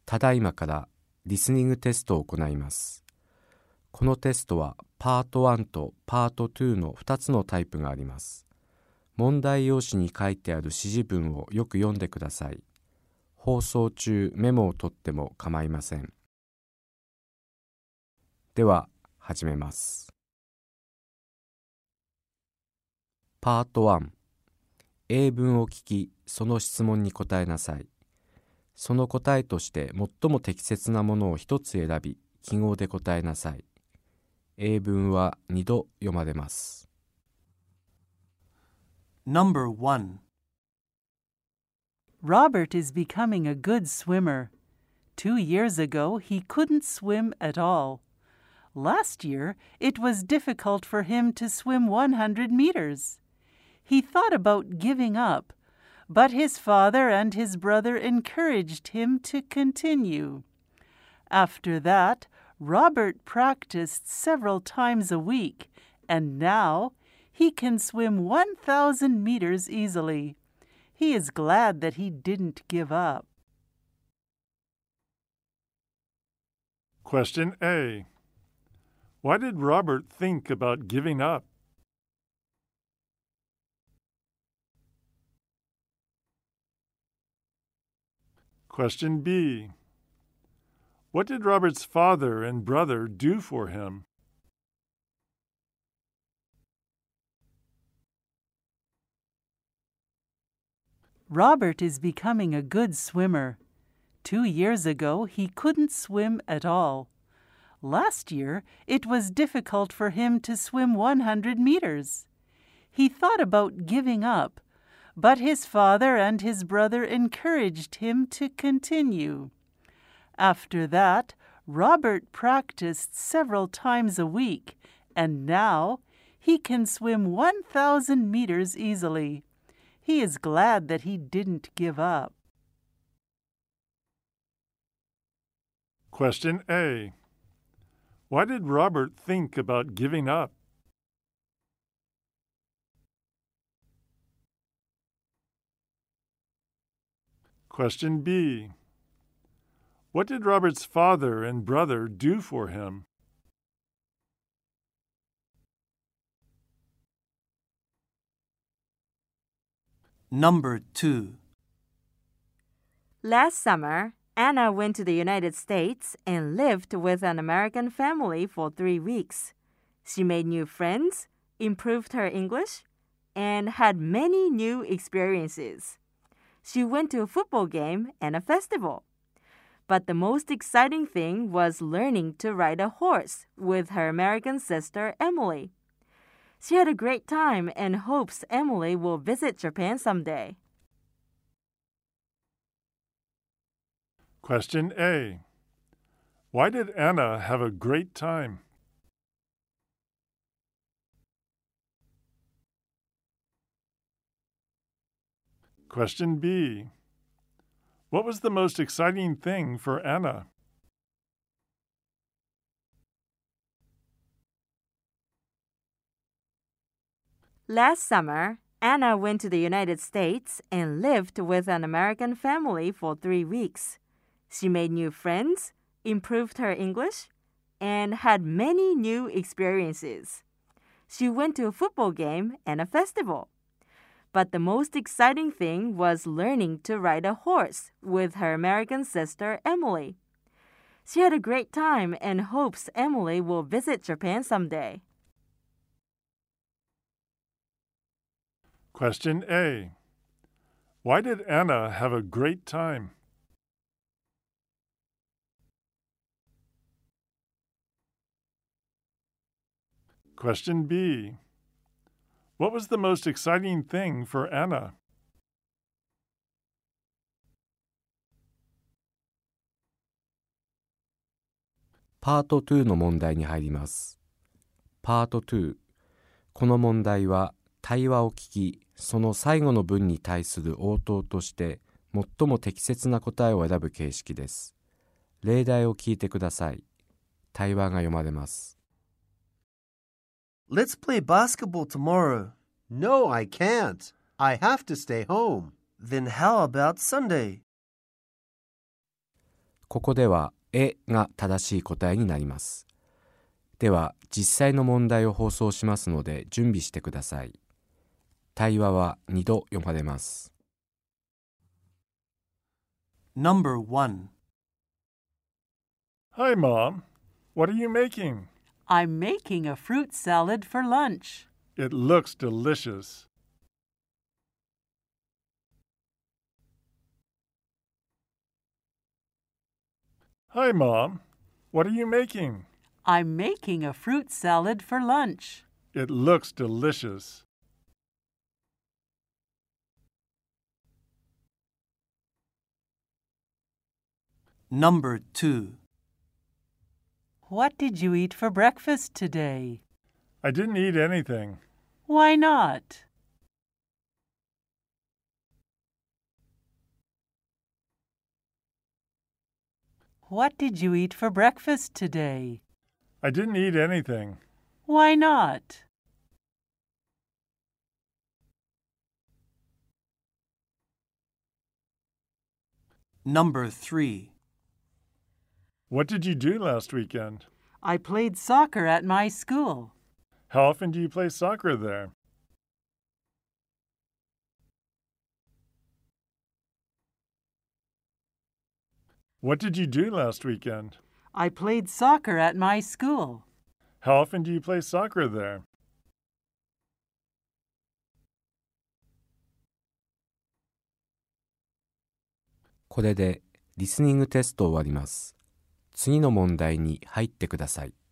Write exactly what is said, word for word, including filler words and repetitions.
ただいまからリスニングテストを行います。このテストはパートワンとパートツーのふたつのタイプがあります。問題用紙に書いてある指示文をよく読んでください。放送中メモを取っても構いません。では始めます。パートワン、英文を聞き、その質問に答えなさい。その答えとして最も適切なものを一つ選び、記号で答えなさい。英文はにど読まれます。 Number one. Robert is becoming a good swimmer. Two years ago, he couldn't swim at all. Last year, it was difficult for him to swim one hundred meters. He thought about giving up, but his father and his brother encouraged him to continue. After that, Robert practiced several times a week, and now he can swim one thousand meters easily. He is glad that he didn't give up. Question A. Why did Robert think about giving up? Question B. What did Robert's father and brother do for him? Robert is becoming a good swimmer. Two years ago, he couldn't swim at all. Last year, it was difficult for him to swim one hundred meters. He thought about giving up, but his father and his brother encouraged him to continue. After that, Robert practiced several times a week, and now he can swim one thousand meters easily. He is glad that he didn't give up. Question A. Why did Robert think about giving up? Question B. What did Robert's father and brother do for him? Number two. Last summer, Anna went to the United States and lived with an American family for three weeks. She made new friends, improved her English, and had many new experiences. She went to a football game and a festival. But the most exciting thing was learning to ride a horse with her American sister, Emily. She had a great time and hopes Emily will visit Japan someday. Question A. Why did Anna have a great time? Question B. What was the most exciting thing for Anna? Last summer, Anna went to the United States and lived with an American family for three weeks. She made new friends, improved her English, and had many new experiences. She went to a football game and a festival. But the most exciting thing was learning to ride a horse with her American sister, Emily. She had a great time and hopes Emily will visit Japan someday. Question A. Why did Anna have a great time? Question B. What was the most exciting thing for Anna? パートツーの問題に入ります。パートツー。この問題は対話を聞き、その最後の文に対する応答として最も適切な答えを選ぶ形式です。例題を聞いてください。対話が読まれます。 Let's play basketball tomorrow. No, I can't. I have to stay home. Then how about Sunday? ここではえが正しい答えになります。では実際の問題を放送しますので準備してください。対話はにど読まれます。 Number one. Hi, Mom. What are you making? I'm making a fruit salad for lunch. It looks delicious. Hi, Mom. What are you making? I'm making a fruit salad for lunch. It looks delicious. Number two. What did you eat for breakfast today? I didn't eat anything. Why not? What did you eat for breakfast today? I didn't eat anything. Why not? Number three. What did you do last weekend? I played soccer at my school. How often do you play soccer there? What did you do last weekend? I played soccer at my school. How often do you play soccer there? これでリスニングテストを終わります。次の問題に入ってください。